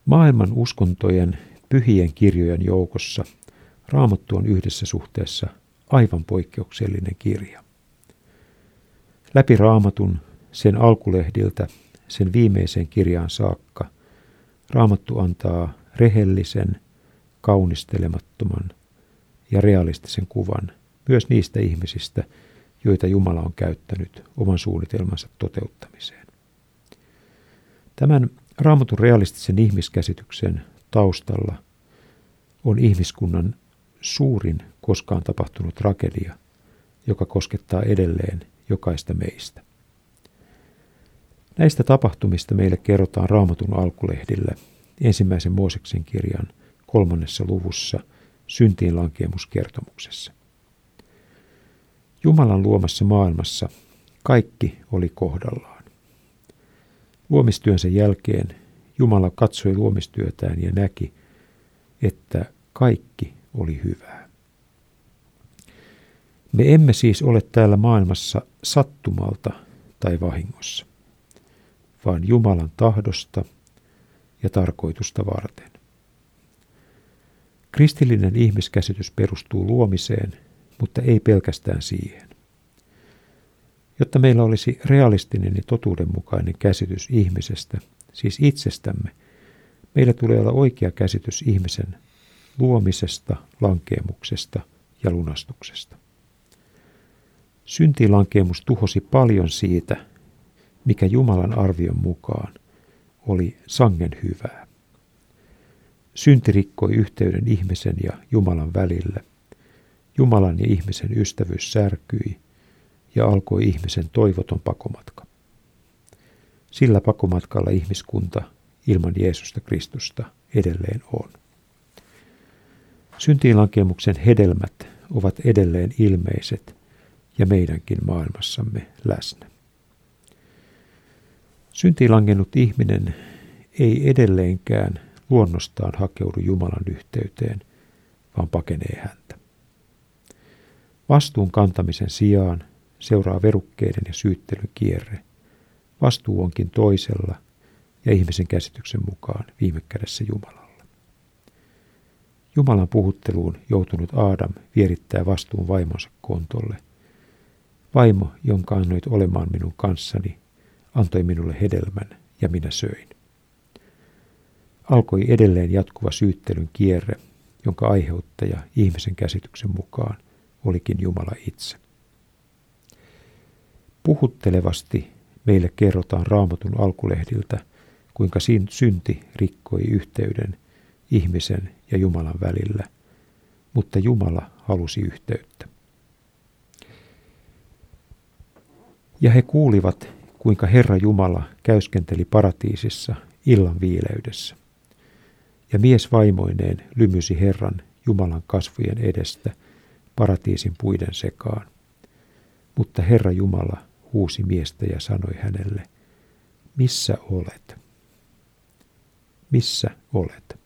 Maailman uskontojen pyhien kirjojen joukossa Raamattu on yhdessä suhteessa aivan poikkeuksellinen kirja. Läpi Raamatun, sen alkulehdiltä, sen viimeiseen kirjaan saakka, Raamattu antaa rehellisen, kaunistelemattoman ja realistisen kuvan myös niistä ihmisistä, joita Jumala on käyttänyt oman suunnitelmansa toteuttamiseen. Tämän Raamatun realistisen ihmiskäsityksen taustalla on ihmiskunnan suurin koskaan tapahtunut tragedia, joka koskettaa edelleen jokaista meistä. Näistä tapahtumista meille kerrotaan Raamatun alkulehdillä 1. Mooseksen kirjan 3. luvussa syntiinlankeemuskertomuksessa. Jumalan luomassa maailmassa kaikki oli kohdallaan. Luomistyönsä jälkeen Jumala katsoi luomistyötään ja näki, että kaikki oli hyvää. Me emme siis ole täällä maailmassa sattumalta tai vahingossa, vaan Jumalan tahdosta ja tarkoitusta varten. Kristillinen ihmiskäsitys perustuu luomiseen, mutta ei pelkästään siihen. Jotta meillä olisi realistinen ja totuudenmukainen käsitys ihmisestä, siis itsestämme, meillä tulee olla oikea käsitys ihmisen luomisesta, lankeemuksesta ja lunastuksesta. Syntiinlankeemus tuhosi paljon siitä, mikä Jumalan arvion mukaan oli sangen hyvää. Synti rikkoi yhteyden ihmisen ja Jumalan välillä. Jumalan ja ihmisen ystävyys särkyi ja alkoi ihmisen toivoton pakomatka. Sillä pakomatkalla ihmiskunta ilman Jeesusta Kristusta edelleen on. Syntiinlankemuksen hedelmät ovat edelleen ilmeiset ja meidänkin maailmassamme läsnä. Syntiinlangennut ihminen ei edelleenkään luonnostaan hakeudu Jumalan yhteyteen, vaan pakenee häntä. Vastuun kantamisen sijaan seuraa verukkeiden ja syyttelyn kierre. Vastuu onkin toisella ja ihmisen käsityksen mukaan viime kädessä Jumalalla. Jumalan puhutteluun joutunut Aadam vierittää vastuun vaimonsa kontolle. Vaimo, jonka annoit olemaan minun kanssani, antoi minulle hedelmän ja minä söin. Alkoi edelleen jatkuva syyttelyn kierre, jonka aiheuttaja ihmisen käsityksen mukaan olikin Jumala itse. Puhuttelevasti meille kerrotaan Raamatun alkulehdiltä, kuinka synti rikkoi yhteyden ihmisen ja Jumalan välillä, mutta Jumala halusi yhteyttä. Ja he kuulivat, kuinka Herra Jumala käyskenteli paratiisissa illan viileydessä. Ja mies vaimoineen lymysi Herran Jumalan kasvojen edestä paratiisin puiden sekaan. Mutta Herra Jumala huusi miestä ja sanoi hänelle, missä olet? Missä olet?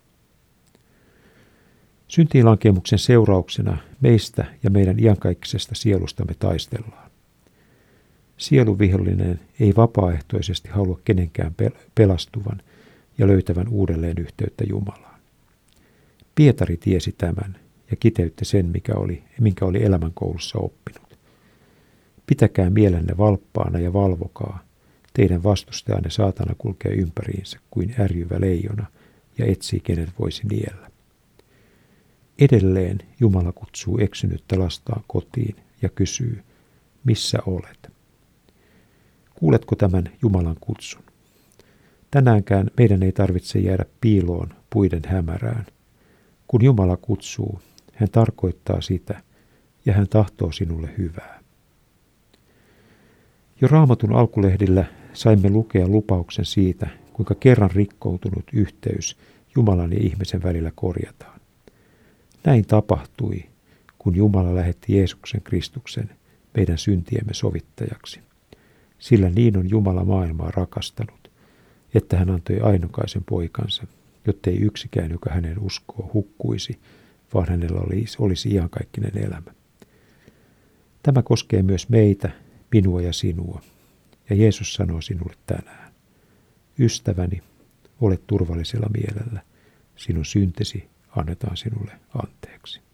Syntiinlankemuksen seurauksena meistä ja meidän iankaikkisesta sielustamme taistellaan. Sieluvihollinen ei vapaaehtoisesti halua kenenkään pelastuvan ja löytävän uudelleen yhteyttä Jumalaan. Pietari tiesi tämän ja kiteytti sen, minkä oli elämänkoulussa oppinut. Pitäkää mielenne valppaana ja valvokaa. Teidän vastustajanne saatana kulkee ympäriinsä kuin ärjyvä leijona ja etsii kenet voisi niellä. Edelleen Jumala kutsuu eksynyttä lastaan kotiin ja kysyy, missä olet? Kuuletko tämän Jumalan kutsun? Tänäänkään meidän ei tarvitse jäädä piiloon puiden hämärään. Kun Jumala kutsuu, hän tarkoittaa sitä ja hän tahtoo sinulle hyvää. Jo Raamatun alkulehdillä saimme lukea lupauksen siitä, kuinka kerran rikkoutunut yhteys Jumalan ja ihmisen välillä korjataan. Näin tapahtui, kun Jumala lähetti Jeesuksen Kristuksen meidän syntiemme sovittajaksi. Sillä niin on Jumala maailmaa rakastanut, että hän antoi ainokaisen poikansa, jottei yksikään, joka hänen uskoo, hukkuisi, vaan hänellä olisi iankaikkinen elämä. Tämä koskee myös meitä, minua ja sinua. Ja Jeesus sanoo sinulle tänään, ystäväni, Ole turvallisella mielellä. Sinun syntesi annetaan sinulle anteeksi.